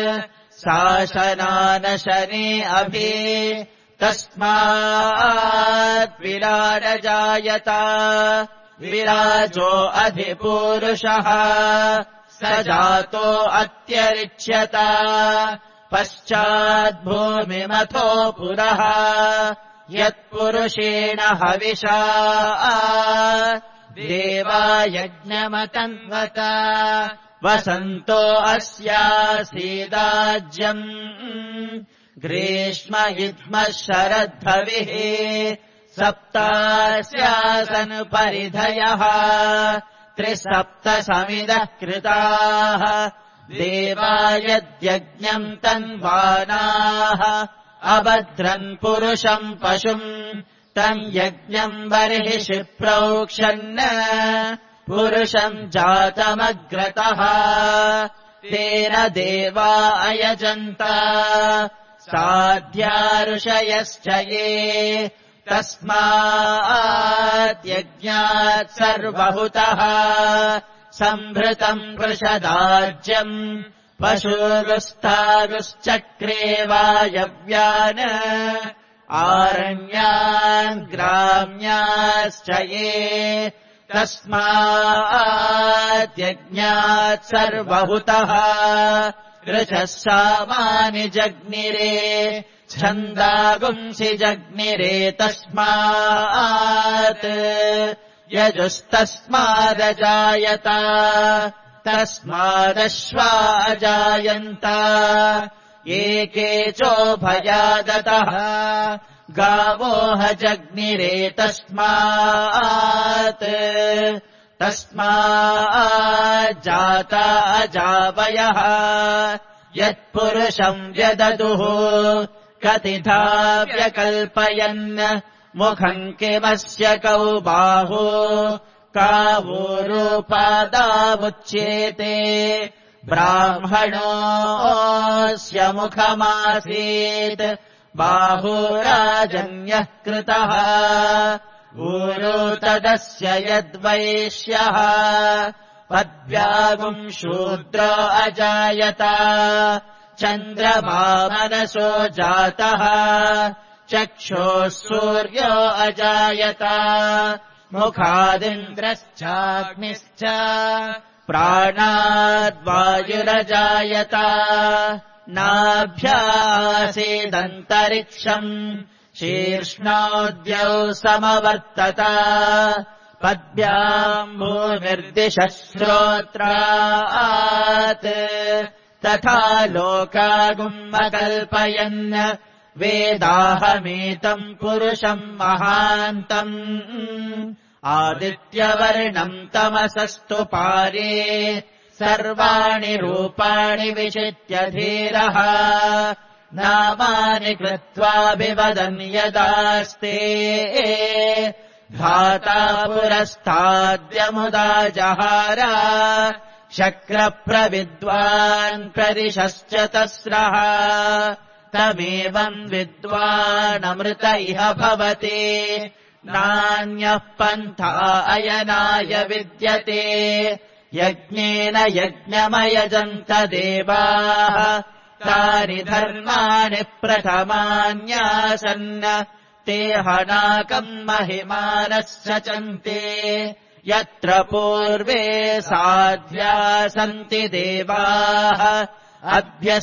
शासनानशने अभि तस्मात् विराजजायत विराजो अधिपूरुषः स जातो अत्यरिच्यत पश्चाद्भूमिमथो पुरः यत्पुरुषेण हविषा देवा यज्ञमतन्वत वसन्तो अस्यासीदाज्यम् ग्रीष्म युध्मः शरद्धविः सप्तास्यासन् परिधयः त्रिसप्तसमिदः कृताः देवा यद्यज्ञम् तन्वानाः अभद्रन् पुरुषम् पशुम् तम् यज्ञम् बर्हिषि प्रोक्षन् पुरुषम् जातमग्रतः तेन देवा अयजन्त साध्या ऋषयश्च ये तस्मात् यज्ञात् सर्वहुतः सम्भृतम् पृषदाज्यम् पशुरुस्तारुश्चक्रे वायव्यान् आरण्यान् ग्राम्याश्च ये तस्मात् यज्ञात् सर्वहुतः ऋचः सामानि जग्निरे छन्दागुंसि जग्निरे तस्मात् यजुस्तस्मादजायत तस्मादश्वा अजायन्त एके चोभयादतः गावोह जग्निरे तस्मात् तस्माज्जाता अजावयः यत्पुरुषम् व्यददुः कतिधा व्यकल्पयन् मुखम् किमस्य कौ बाहु कावोरूपादामुच्येते ब्राह्मणोऽस्य मुखमासीत् बाहुराजन्यः कृतः ऊरो तदस्य यद्वैश्यः पद्व्यागुम् शूद्रो अजायत चन्द्रमा मनसो जातः चक्षुः सूर्यो अजायत मुखादिन्द्रश्चाग्निश्च प्राणाद्वायुरजायत नाभ्यासीदन्तरिक्षम् शीर्ष्णोद्यौ समवर्तत पद्भ्याम् भूमिर्दिशः श्रोत्रात् तथा लोकागुमकल्पयन् वेदाहमेतम् पुरुषम् महान्तम् आदित्यवर्णम् तमसस्तु पारे सर्वाणि रूपाणि विचित्य धीरः नामानि कृत्वाभिवदन् यदास्ते धाता पुरस्ताद्यमुदा जहार शक्रप्रविद्वान् प्रदिशश्च तस्रः तमेवम् विद्वानमृत इह भवति नान्यः पन्था अयनाय विद्यते यज्ञेन यज्ञमयजन्त देवाः तानि धर्माणि प्रथमान्यासन् ते हनाकम् महिमानः सचन्ते यत्र पूर्वे साध्या सन्ति देवाः अभ्यः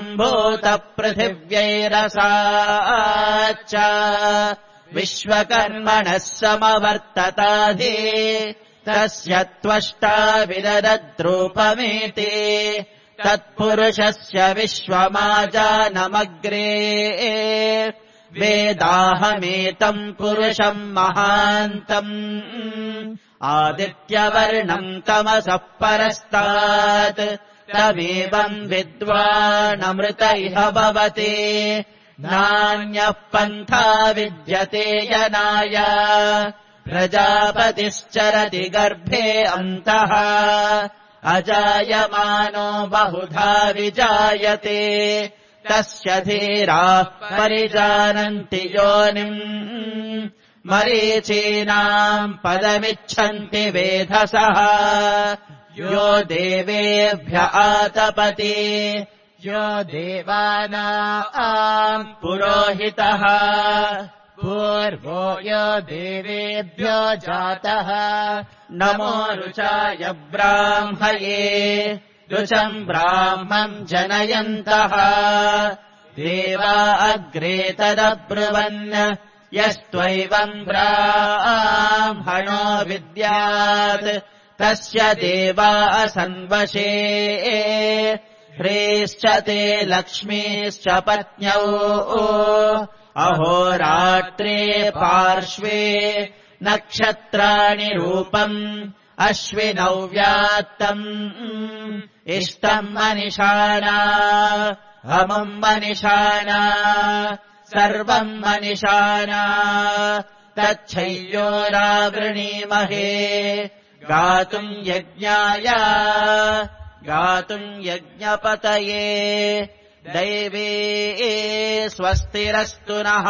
सम्भूतपृथिव्यैरसाच्च विश्वकर्मणः समवर्तताधि तस्य त्वष्टा विददद्रूपमेति तत्पुरुषस्य विश्वमाजानमग्रे वेदाहमेतम् पुरुषम् महान्तम् आदित्यवर्णम् तमसः परस्तात् तमेवम् विद्वानमृत इह भवति नान्यः पन्था विद्यते यनाय प्रजापतिश्चरति गर्भे अन्तः अजायमानो बहुधा विजायते तस्य धीराः परिजानन्ति योनिम् मरीचीनाम् पदमिच्छन्ति वेधसः यो देवेभ्य आतपति यो देवानाम् पुरोहितः पूर्वो यो देवेभ्यो जातः नमो रुचाय ब्राह्मये रुचम् ब्राह्मम् जनयन्तः देवा अग्रे तदब्रुवन् यस्त्वैवम् ब्राह्मणो विद्यात् तस्य देवा असन्वशे ह्रीश्च ते लक्ष्मीश्च पत्न्यौ अहोरात्रे पार्श्वे नक्षत्राणि रूपम् अश्विनौ व्यात्तम् इष्टम् मनिषाणा अमुम् मनिषाणा सर्वम् मनिषाणा तच्छय्योरावृणीमहे गातुम् यज्ञाय गातुम् यज्ञपतये दैवे स्वस्तिरस्तु नः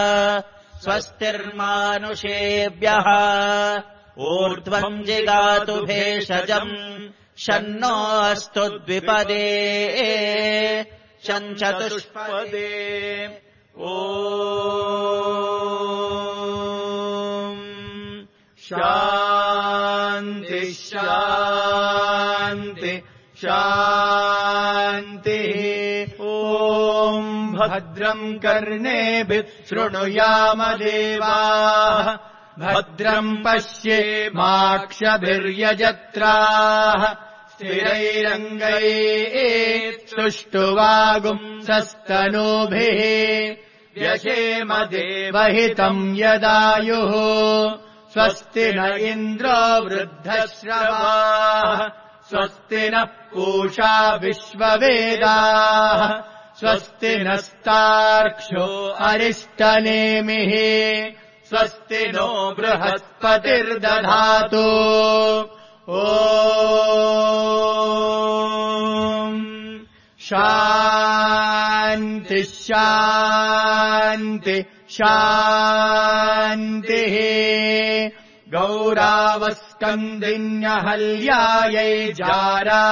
स्वस्तिर्मानुषेभ्यः ऊर्ध्वम् जिगातु भेषजम् शन्नो अस्तु द्विपदे शञ्चतुष्पदे शान्ति शान्ति शान्तिः ॐ भद्रम् कर्णेभिः शृणुयाम देवाः भद्रम् पश्येमाक्षभिर्यजत्राः स्थिरैरङ्गैः सुष्ठुवागुंसस्तनूभिः व्यशेम देवहितम् यदायुः स्वस्ति न इन्द्रो वृद्धश्रवाः स्वस्ति नः पूषा विश्ववेदाः स्वस्ति नस्तार्क्ष्यो अरिष्टनेमिः स्वस्ति नो बृहस्पतिर्दधातु ॐ शान्ति शान्ति शान्तिः गौरावस्कन्दिन्यहल्यायै जारा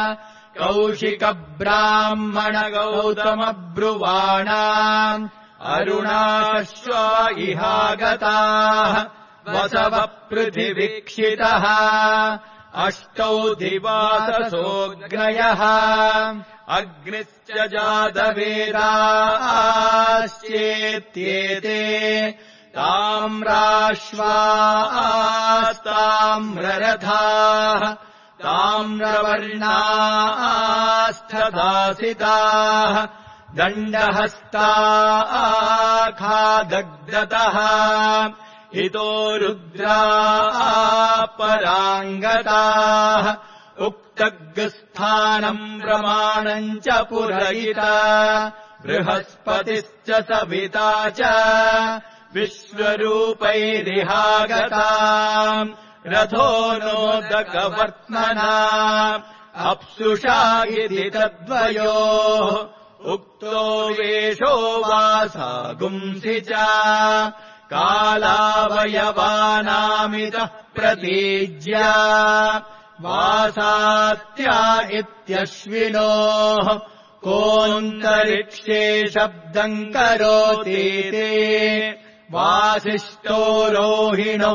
कौशिकब्राह्मणगौतमब्रुवाणाम् अरुणाश्वा इहागताः वसवः पृथिवीक्षितः अष्टौ दिवाससोऽग्नयः अग्निश्च जातवेदाश्चेत्येते ताम्राश्वास्ताम्ररथाः ताम्रवर्णास्थदासिताः दण्डहस्ताखादग्धतः हितो रुद्रा पराङ्गताः उक्तग्स्थानम् प्रमाणम् च पुरयिता बृहस्पतिश्च सविता च विश्वरूपैरिहागताम् रथो नोदकवर्त्मना अप्सुषा इति तद्वयोः उक्तो वेषो वासा गुंसि च कालावयवानामितः प्रतीज्या वासात्या इत्यश्विनोः कोऽन्तरिक्षे शब्दम् करोतीति वासिष्ठो रोहिणो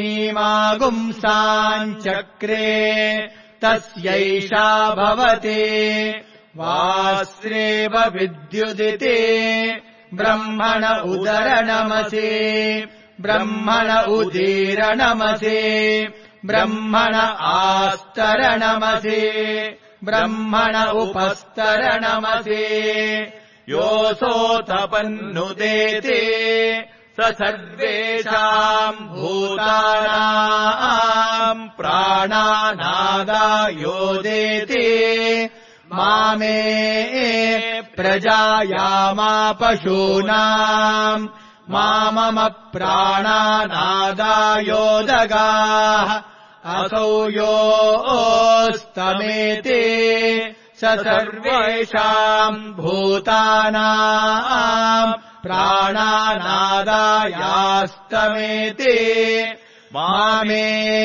मीमागुंसाञ्चक्रे तस्यैषा भवति वास्रेव विद्युदिति ब्रह्मण उदरणमसि ब्रह्मण उदीरणमसि ब्रह्मण आस्तरणमसि ब्रह्मण उपस्तरणमसि योऽसोऽतपन्नुदेति स सर्वेषाम् भूतानाम् प्राणानादायोदेति मामे प्रजायामा पशूनाम् मामम प्राणानादायोदगाः असौ योऽस्तमेति स सर्वेषाम् भूतानाम् प्राणानादायास्तमेति मामे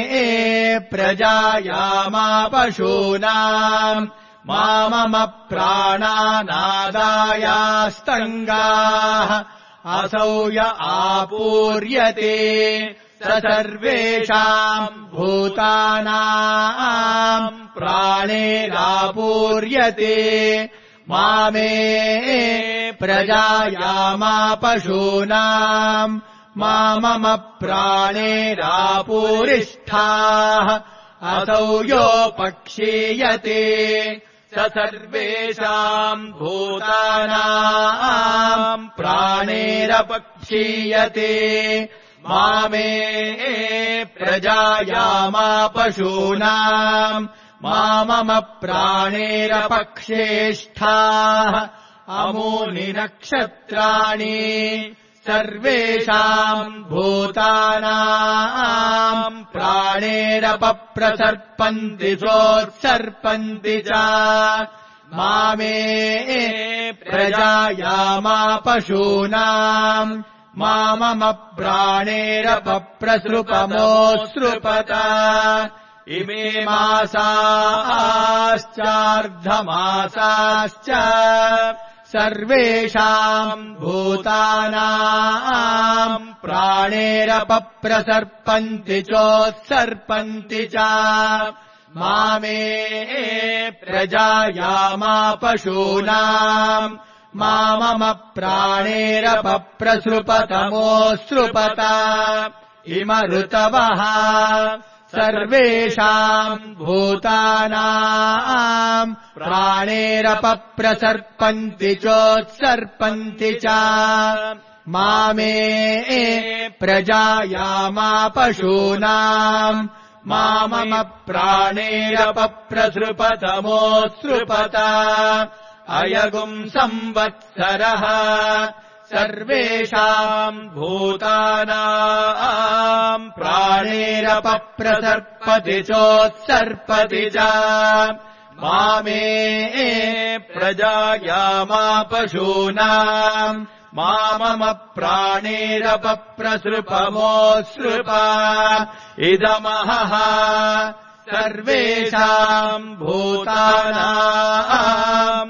प्रजायामा पशूनाम् मामम प्राणानादायास्तङ्गाः असौ य आपूर्यते स सर्वेषाम् भूतानाम् प्राणेनापूर्यते मामे प्रजायामा पशूनाम् मामम प्राणेनापूरिष्ठाः असौ योपक्षीयते स सर्वेषाम् भूतानाम् प्राणेरपक्षीयते मामे प्रजायामा पशूनाम् मामम प्राणेरपक्षेष्ठाः अमूनि नक्षत्राणि सर्वेषाम् भूतानाम् प्राणेरपप्रसर्पन्ति सोत्सर्पन्ति च मामे प्रजायामा पशूनाम् मामम प्राणेरपप्रसृपमोऽसृपत इमे मासाश्चार्धमासाश्च सर्वेषाम् भूतानाम् प्राणेरपप्रसर्पन्ति चोत्सर्पन्ति च मामे प्रजायामा पशूनाम् मामम प्राणेरपप्रसृपतमोऽसृपत इम ऋतवः सर्वेषाम् भूतानाम् प्राणेरपप्रसर्पन्ति चोत्सर्पन्ति च मामे प्रजायामा पशूनाम् मामम प्राणेरपप्रसृपतमोऽसृपत अयगुम् संवत्सरः सर्वेषाम् भूतानाम् प्राणेरपप्रसर्पति चोत्सर्पति च मामे प्रजायामा पशूनाम् मामम प्राणेरपप्रसृपमोऽसृप इदमहः सर्वेषाम् भूतानाम्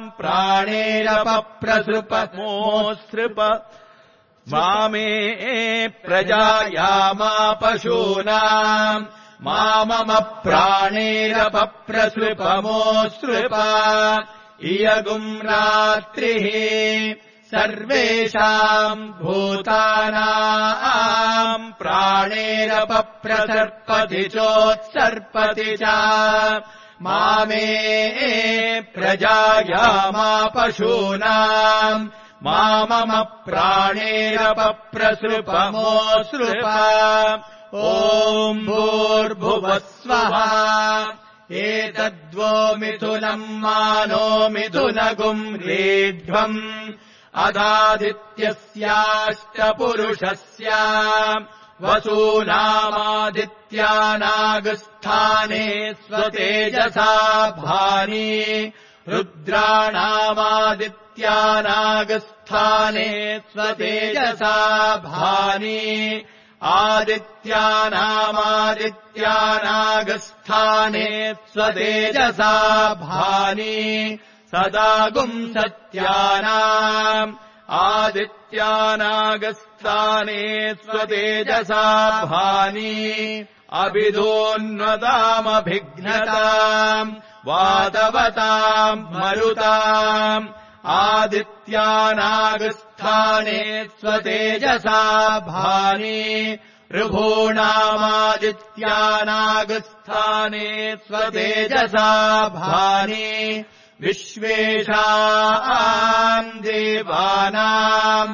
प्राणेरपप्रसृपमोऽसृप मामे प्रजायामा पशूनाम् मामम प्राणेरपप्रसृपमोऽसृप इयगुम् रात्रिः सर्वेषाम् भूतानाम् प्राणेरपप्रसर्पति चोत्सर्पति च मामे प्रजायामा पशूनाम् मामम प्राणेरपप्रसृपमोऽसृप ॐ भूर्भुवः स्वः एतद्वो मिथुनम् मानो मिथुनगुम् रेढ्वम् अदादित्यस्याष्टपुरुषस्य वसूनामादित्यानागस्थाने स्वतेजसा भानि रुद्राणामादित्यानागस्थाने स्वतेजसा भानि आदित्यानामादित्यानागस्थाने स्वतेजसा भानि सदागुम् सत्यानाम् आदित्यानागस्थाने स्वतेजसा भानि अभिधोन्वतामभिघ्नताम् वातवताम् मरुताम् आदित्यानागस्थाने स्वतेजसा भानि ऋभूणामादित्यानागस्थाने स्वतेजसा भानि विश्वेषाम् देवानाम्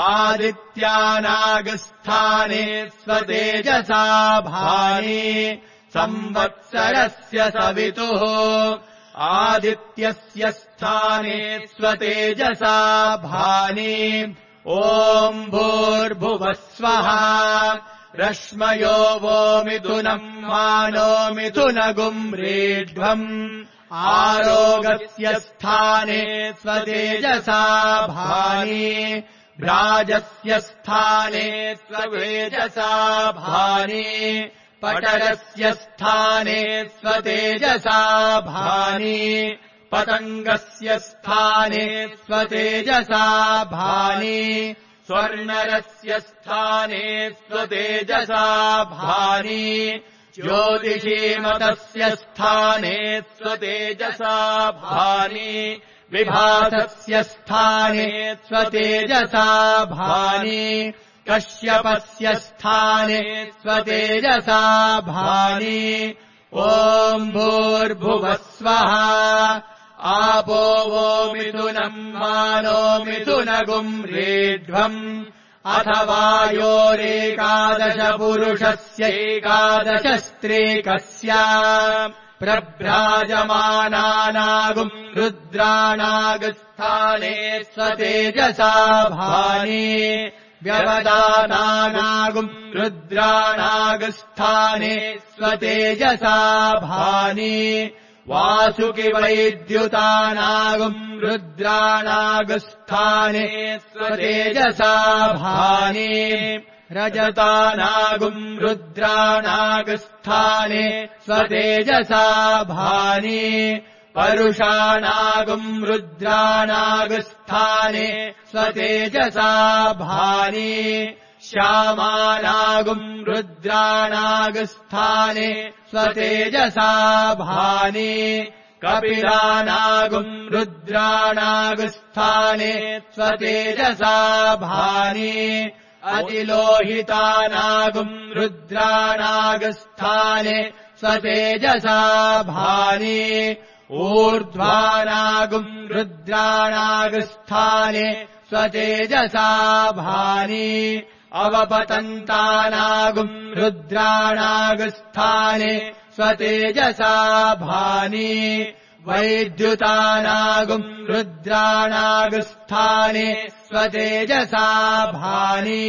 आदित्यानागस्थाने स्वतेजसा भानि संवत्सरस्य सवितुः आदित्यस्य स्थाने स्वतेजसा भानि ॐ भूर्भुवः स्वः रश्मयो वो मिथुनम् मानो मिथुनगुम् रेढ्वम् आरोगस्य स्थाने स्वतेजसा भानि भ्राजस्य स्थाने स्वतेजसा भानि पटरस्य स्थाने स्वतेजसा भानि पतङ्गस्य स्थाने स्वतेजसा भानि स्वर्णरस्य स्थाने स्वतेजसा भानि ज्योतिषीमतस्य स्थाने स्वतेजसा भानि विभासस्य स्थाने स्वतेजसा भानि कश्यपस्य स्थाने स्वतेजसा भानि ॐ भूर्भुवः स्वः आपो वो मिथुनम् मानो मिथुनगुम् रेढ्वम् अथ वायोरेकादश पुरुषस्यैकादशस्त्रेकस्य प्रभ्राजमानानागुम् रुद्राणागस्थाने स्वतेजसा भानि व्यवदानानागुम् रुद्राणागस्थाने स्वतेजसा भानि वासुकिवैद्युतानागुम् रुद्राणागस्थाने स्वतेजसा भानि रजतानागुम् रुद्राणागस्थाने स्वतेजसा भानि परुषाणागुम् रुद्राणागस्थाने स्वतेजसा भानि श्यामानागुम् रुद्राणागस्थाने स्वतेजसा भानि कपिलानागुम् रुद्राणागस्थाने स्वतेजसा भानि अतिलोहितानागुम् रुद्राणागस्थाने स्वतेजसा भानि ऊर्ध्वानागुम् रुद्राणागस्थाने स्वतेजसा भानि अवपतन्तानागुम् रुद्राणागस्थाने स्वतेजसा भानि वैद्युतानागुम् रुद्राणागस्थाने स्वतेजसा भानि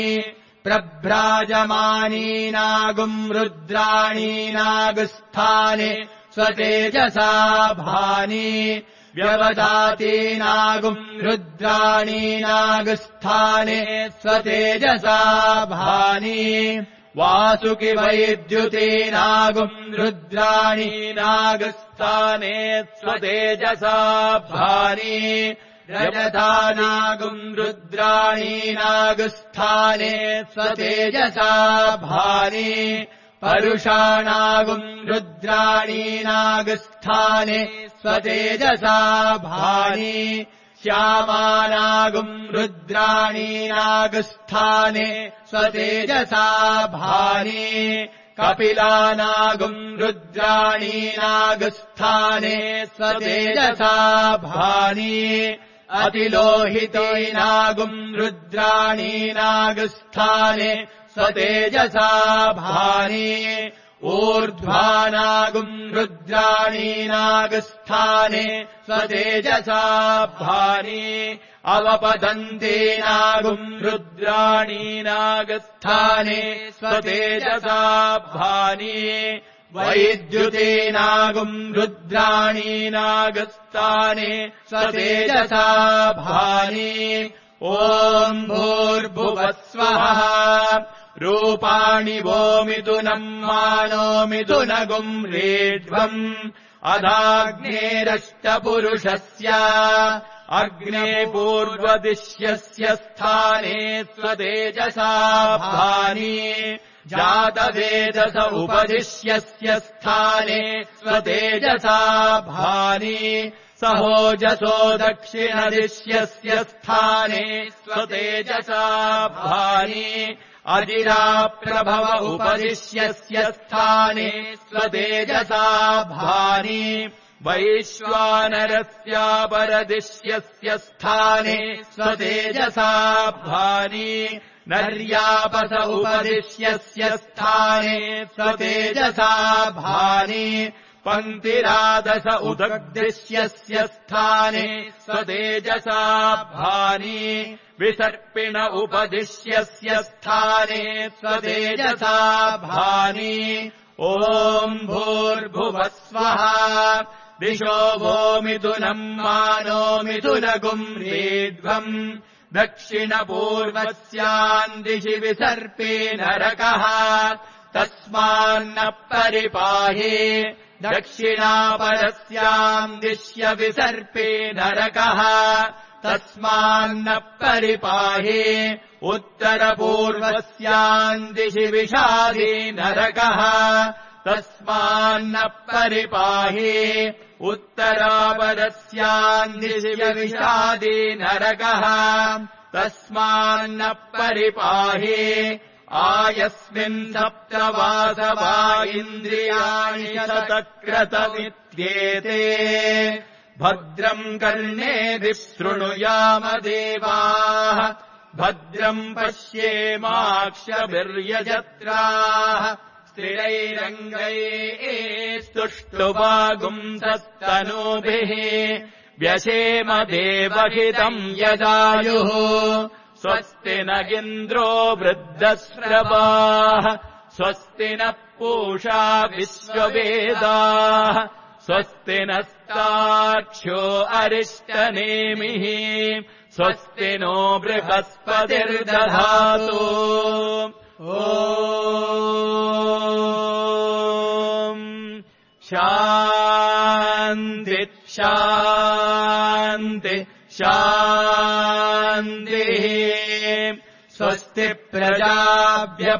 प्रभ्राजमानीनागुम् रुद्राणीनागस्थाने स्वतेजसा भानि व्यवदातीनागुम् रुद्राणीनागस्थाने स्वतेजसा भानि वासुकि वैद्युतीनागुम् रुद्राणीनागस्थाने स्वतेजसा भानि रजतानागुम् रुद्राणीनागस्थाने स्वतेजसा भानि परुषाणागुम् रुद्राणीनागस्थाने स्वतेजसा भानि श्यामानागुम् रुद्राणीनागस्थाने स्वतेजसा भानि कपिलानागुम् रुद्राणीनागस्थाने स्वतेजसा भानि अतिलोहितैनागुम् रुद्राणीनागस्थाने स्वतेजसा भानि ऊर्ध्वानागुम् रुद्राणीनागस्थाने स्वतेजसा भानि अवपतन्तीनागुम् रुद्राणीनागस्थाने स्वतेजसा भानि वैद्युतीनागुम् रुद्राणीनागस्थाने स्वतेजसा भानि ॐ भूर्भुवस्वः रूपाणि वो मिथुनम् मानो मिथुनगुम् रेढ्वम् अदाग्नेरष्टपुरुषस्य अग्ने पूर्वदिश्यस्य स्थाने स्वतेजसा भानि जातवेदस उपदिश्यस्य स्थाने स्वतेजसा भानि सहोजसो दक्षिणदिश्यस्य स्थाने स्वतेजसा भानि अजिराप्रभव उपदिश्यस्य स्थाने स्वतेजसा भानि वैश्वानरस्यापरदिश्यस्य स्थाने स्वतेजसा भानि नर्यापस उपदिश्यस्य स्थाने स्वतेजसा भानि पङ्क्तिरादश उदग्दिश्यस्य स्थाने स्वतेजसा भानि विसर्पिण उपदिश्यस्य स्थाने स्वतेजसा भानि ॐ भूर्भुवस्वः दिशो वो मिथुनम् मानो मिथुनगुम् रेढ्वम् दक्षिणपूर्वस्याम् दिशि विसर्पे नरकः तस्मान्न परिपाहि दक्षिणापरस्याम् दिश्य विसर्पे नरकः तस्मान्न परिपाहि उत्तरपूर्वस्याम् दिशि विषादे नरकः तस्मान्न परिपाहि उत्तरापरस्याम् दिशि विषादे नरकः तस्मान्न परिपाहि आयस्मिन् सप्तवासवा इन्द्रियाणि शतक्रतमित्येते भद्रम् कर्णेभिः शृणुयाम देवाः भद्रम् पश्येमाक्षभिर्यजत्राः स्थिरैरङ्गैः स्तुष्टुवागुंसस्तनूभिः व्यशेम देवहितम् यदायुः स्वस्ति न इन्द्रो वृद्धश्रवाः स्वस्ति नः पूषा विश्ववेदाः स्वस्ति नस्तार्क्ष्यो अरिष्टनेमिः स्वस्ति नो बृहस्पतिर्दधातु ॐ शान्ति शान्ति शान्तिः स्वस्ति प्रजाभ्यः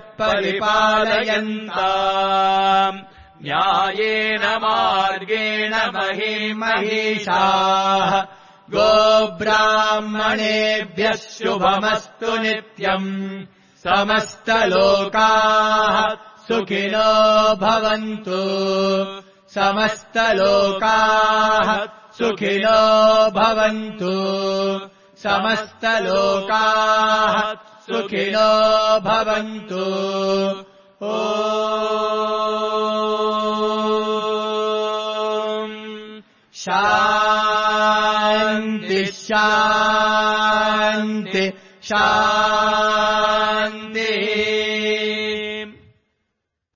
परिपालयन्ताम् न्यायेन मार्गेण महिषाः गोब्राह्मणेभ्यः शुभमस्तु नित्यम् समस्तलोकाः सुखिनो भवन्तु समस्तलोकाः सुखिनो भवन्तु समस्तलोकाः सुखिनो भवन्तु ॐ शान्ति शान्ति शान्ति